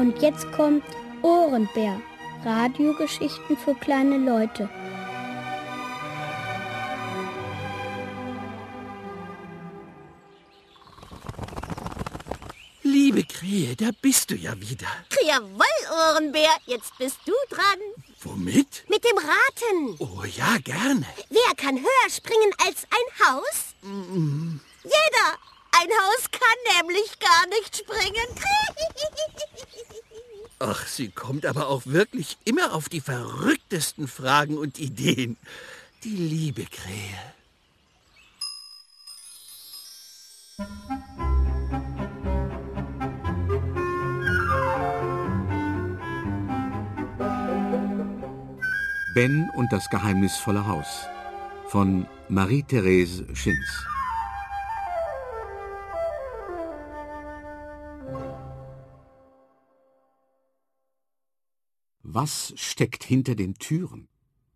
Und jetzt kommt Ohrenbär. Radiogeschichten für kleine Leute. Liebe Krähe, da bist du ja wieder. Jawohl, Ohrenbär, jetzt bist du dran. Womit? Mit dem Raten. Oh ja, gerne. Wer kann höher springen als ein Haus? Jeder. Ein Haus kann nämlich gar nicht springen. Ach, sie kommt aber auch wirklich immer auf die verrücktesten Fragen und Ideen. Die liebe Krähe. Ben und das geheimnisvolle Haus von Marie-Therese Schinz. Was steckt hinter den Türen?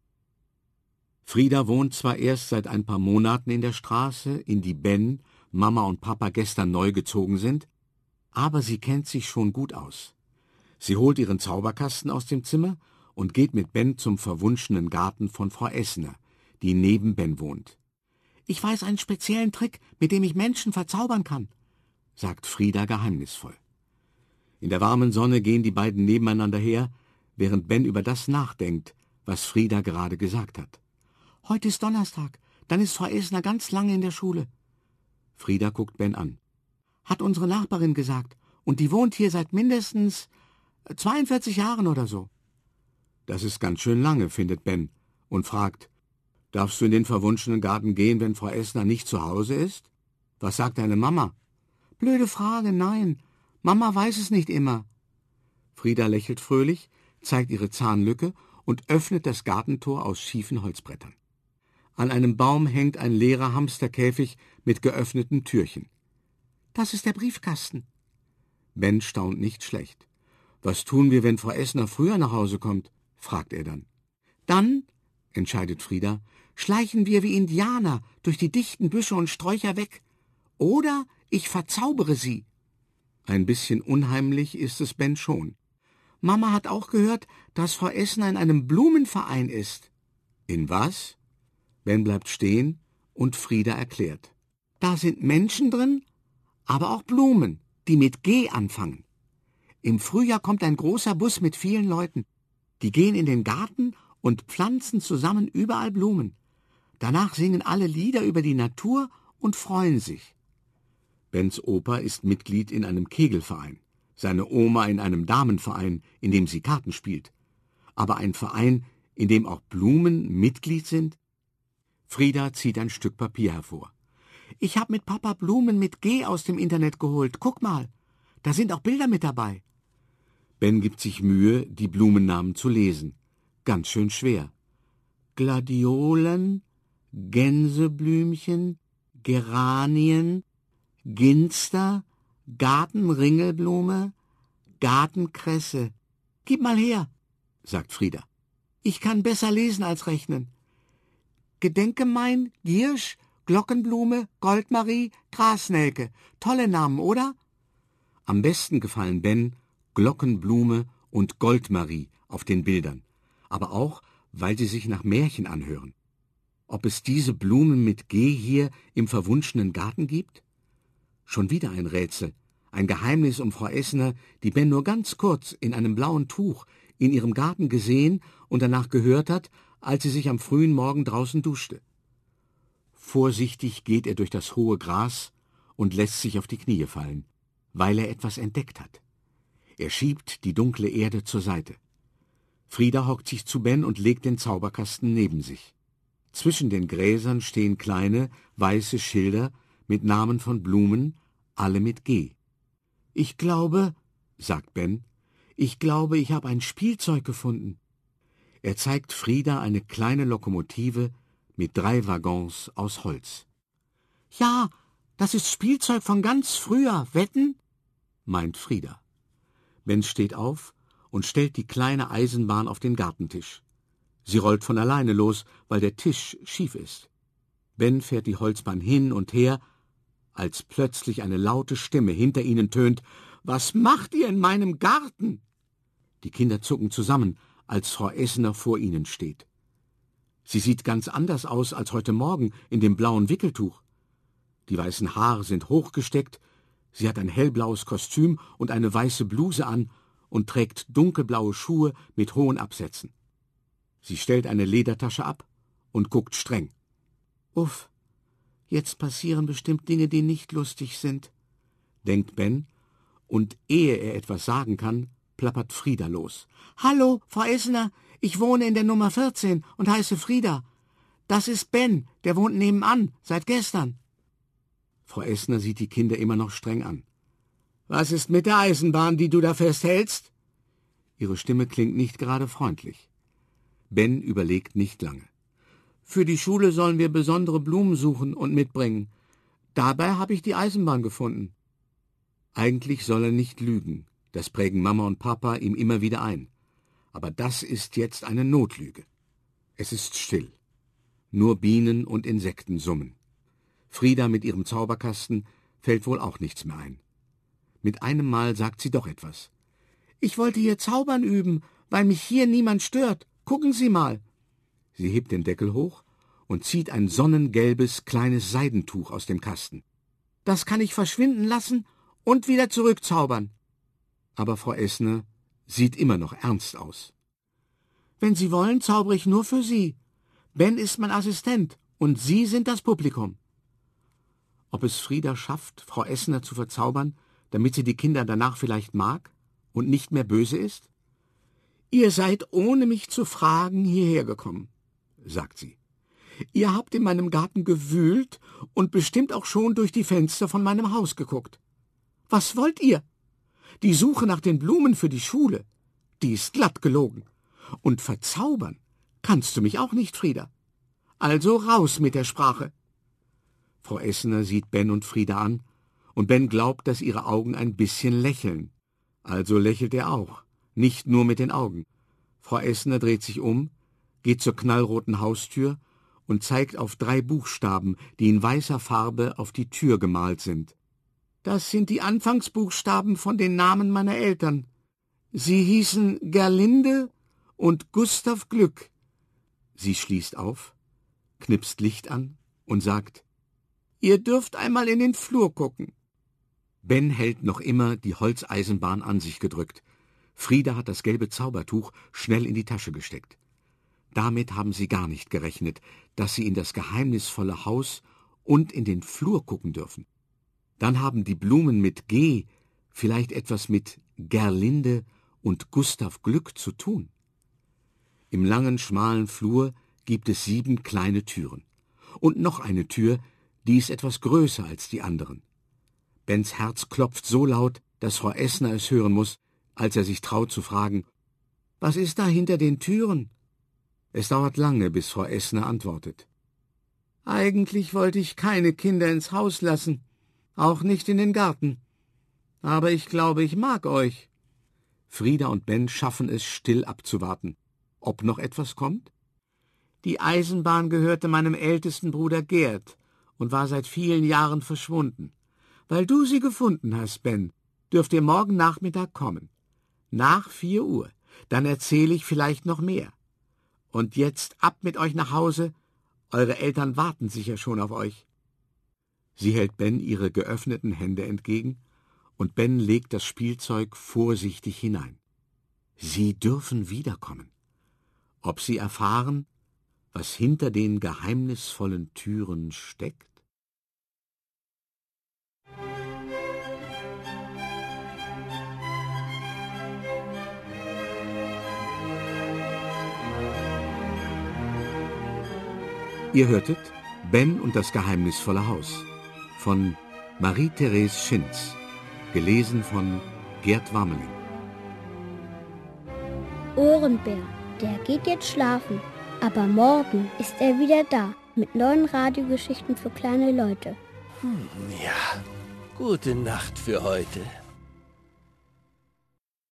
Frieda wohnt zwar erst seit ein paar Monaten in der Straße, in die Ben, Mama und Papa gestern neu gezogen sind, aber sie kennt sich schon gut aus. Sie holt ihren Zauberkasten aus dem Zimmer und geht mit Ben zum verwunschenen Garten von Frau Essener, die neben Ben wohnt. »Ich weiß einen speziellen Trick, mit dem ich Menschen verzaubern kann«, sagt Frieda geheimnisvoll. In der warmen Sonne gehen die beiden nebeneinander her, während Ben über das nachdenkt, was Frieda gerade gesagt hat. »Heute ist Donnerstag, dann ist Frau Essener ganz lange in der Schule.« Frieda guckt Ben an. »Hat unsere Nachbarin gesagt, und die wohnt hier seit mindestens 42 Jahren oder so.« Das ist ganz schön lange, findet Ben, und fragt, »Darfst du in den verwunschenen Garten gehen, wenn Frau Essener nicht zu Hause ist? Was sagt deine Mama?« »Blöde Frage, nein. Mama weiß es nicht immer.« Frieda lächelt fröhlich, zeigt ihre Zahnlücke und öffnet das Gartentor aus schiefen Holzbrettern. An einem Baum hängt ein leerer Hamsterkäfig mit geöffnetem Türchen. »Das ist der Briefkasten.« Ben staunt nicht schlecht. »Was tun wir, wenn Frau Essener früher nach Hause kommt?« fragt er dann. »Dann«, entscheidet Frieda, »schleichen wir wie Indianer durch die dichten Büsche und Sträucher weg. Oder ich verzaubere sie.« Ein bisschen unheimlich ist es Ben schon. »Mama hat auch gehört, dass Frau Essener in einem Blumenverein ist.« »In was?« Ben bleibt stehen und Frieda erklärt. »Da sind Menschen drin, aber auch Blumen, die mit G anfangen. Im Frühjahr kommt ein großer Bus mit vielen Leuten. Die gehen in den Garten und pflanzen zusammen überall Blumen. Danach singen alle Lieder über die Natur und freuen sich.« Bens Opa ist Mitglied in einem Kegelverein, seine Oma in einem Damenverein, in dem sie Karten spielt. Aber ein Verein, in dem auch Blumen Mitglied sind? Frieda zieht ein Stück Papier hervor. »Ich habe mit Papa Blumen mit G aus dem Internet geholt. Guck mal, da sind auch Bilder mit dabei.« Ben gibt sich Mühe, die Blumennamen zu lesen. Ganz schön schwer. Gladiolen, Gänseblümchen, Geranien, Ginster, Gartenringelblume, Gartenkresse. »Gib mal her«, sagt Frieda. »Ich kann besser lesen als rechnen. Gedenkemein, Giersch, Glockenblume, Goldmarie, Grasnelke. Tolle Namen, oder?« Am besten gefallen Ben Glockenblume und Goldmarie auf den Bildern, aber auch, weil sie sich nach Märchen anhören. Ob es diese Blumen mit G hier im verwunschenen Garten gibt? Schon wieder ein Rätsel, ein Geheimnis um Frau Essener, die Ben nur ganz kurz in einem blauen Tuch in ihrem Garten gesehen und danach gehört hat, als sie sich am frühen Morgen draußen duschte. Vorsichtig geht er durch das hohe Gras und lässt sich auf die Knie fallen, weil er etwas entdeckt hat. Er schiebt die dunkle Erde zur Seite. Frieda hockt sich zu Ben und legt den Zauberkasten neben sich. Zwischen den Gräsern stehen kleine, weiße Schilder mit Namen von Blumen, alle mit G. »Ich glaube«, sagt Ben, »ich glaube, ich habe ein Spielzeug gefunden.« Er zeigt Frieda eine kleine Lokomotive mit 3 Waggons aus Holz. »Ja, das ist Spielzeug von ganz früher, wetten?«, meint Frieda. Ben steht auf und stellt die kleine Eisenbahn auf den Gartentisch. Sie rollt von alleine los, weil der Tisch schief ist. Ben fährt die Holzbahn hin und her, als plötzlich eine laute Stimme hinter ihnen tönt: Was macht ihr in meinem Garten?« Die Kinder zucken zusammen, als Frau Essener vor ihnen steht. Sie sieht ganz anders aus als heute Morgen in dem blauen Wickeltuch. Die weißen Haare sind hochgesteckt, sie hat ein hellblaues Kostüm und eine weiße Bluse an und trägt dunkelblaue Schuhe mit hohen Absätzen. Sie stellt eine Ledertasche ab und guckt streng. »Uff, jetzt passieren bestimmt Dinge, die nicht lustig sind«, denkt Ben, und ehe er etwas sagen kann, plappert Frieda los. »Hallo, Frau Essener, ich wohne in der Nummer 14 und heiße Frieda. Das ist Ben, der wohnt nebenan, seit gestern.« Frau Essener sieht die Kinder immer noch streng an. »Was ist mit der Eisenbahn, die du da festhältst?« Ihre Stimme klingt nicht gerade freundlich. Ben überlegt nicht lange. »Für die Schule sollen wir besondere Blumen suchen und mitbringen. Dabei habe ich die Eisenbahn gefunden.« Eigentlich soll er nicht lügen. Das prägen Mama und Papa ihm immer wieder ein. Aber das ist jetzt eine Notlüge. Es ist still. Nur Bienen und Insekten summen. Frieda mit ihrem Zauberkasten fällt wohl auch nichts mehr ein. Mit einem Mal sagt sie doch etwas. »Ich wollte hier zaubern üben, weil mich hier niemand stört. Gucken Sie mal.« Sie hebt den Deckel hoch und zieht ein sonnengelbes, kleines Seidentuch aus dem Kasten. »Das kann ich verschwinden lassen und wieder zurückzaubern.« Aber Frau Essener sieht immer noch ernst aus. »Wenn Sie wollen, zaubere ich nur für Sie. Ben ist mein Assistent und Sie sind das Publikum.« Ob es Frieda schafft, Frau Essener zu verzaubern, damit sie die Kinder danach vielleicht mag und nicht mehr böse ist? »Ihr seid, ohne mich zu fragen, hierher gekommen«, sagt sie. »Ihr habt in meinem Garten gewühlt und bestimmt auch schon durch die Fenster von meinem Haus geguckt. Was wollt ihr? Die Suche nach den Blumen für die Schule, die ist glatt gelogen. Und verzaubern kannst du mich auch nicht, Frieda. Also raus mit der Sprache.« Frau Essener sieht Ben und Frieda an, und Ben glaubt, dass ihre Augen ein bisschen lächeln. Also lächelt er auch, nicht nur mit den Augen. Frau Essener dreht sich um, geht zur knallroten Haustür und zeigt auf 3 Buchstaben, die in weißer Farbe auf die Tür gemalt sind. »Das sind die Anfangsbuchstaben von den Namen meiner Eltern. Sie hießen Gerlinde und Gustav Glück.« Sie schließt auf, knipst Licht an und sagt, »Ihr dürft einmal in den Flur gucken.« Ben hält noch immer die Holzeisenbahn an sich gedrückt. Frieda hat das gelbe Zaubertuch schnell in die Tasche gesteckt. Damit haben sie gar nicht gerechnet, dass sie in das geheimnisvolle Haus und in den Flur gucken dürfen. Dann haben die Blumen mit G vielleicht etwas mit Gerlinde und Gustav Glück zu tun. Im langen, schmalen Flur gibt es 7 kleine Türen. Und noch eine Tür, die ist etwas größer als die anderen. Bens Herz klopft so laut, dass Frau Essener es hören muss, als er sich traut zu fragen, »Was ist da hinter den Türen?« Es dauert lange, bis Frau Essener antwortet. »Eigentlich wollte ich keine Kinder ins Haus lassen, auch nicht in den Garten. Aber ich glaube, ich mag euch.« Frieda und Ben schaffen es, still abzuwarten. Ob noch etwas kommt? »Die Eisenbahn gehörte meinem ältesten Bruder Gerd und war seit vielen Jahren verschwunden. Weil du sie gefunden hast, Ben, dürft ihr morgen Nachmittag kommen. Nach 4 Uhr. Dann erzähle ich vielleicht noch mehr. Und jetzt ab mit euch nach Hause. Eure Eltern warten sicher schon auf euch.« Sie hält Ben ihre geöffneten Hände entgegen, und Ben legt das Spielzeug vorsichtig hinein. Sie dürfen wiederkommen. Ob sie erfahren, was hinter den geheimnisvollen Türen steckt? Ihr hörtet Ben und das geheimnisvolle Haus von Marie-Therese Schinz, gelesen von Gerd Warmeling. Ohrenbär, der geht jetzt schlafen, aber morgen ist er wieder da mit neuen Radiogeschichten für kleine Leute. Ja, gute Nacht für heute.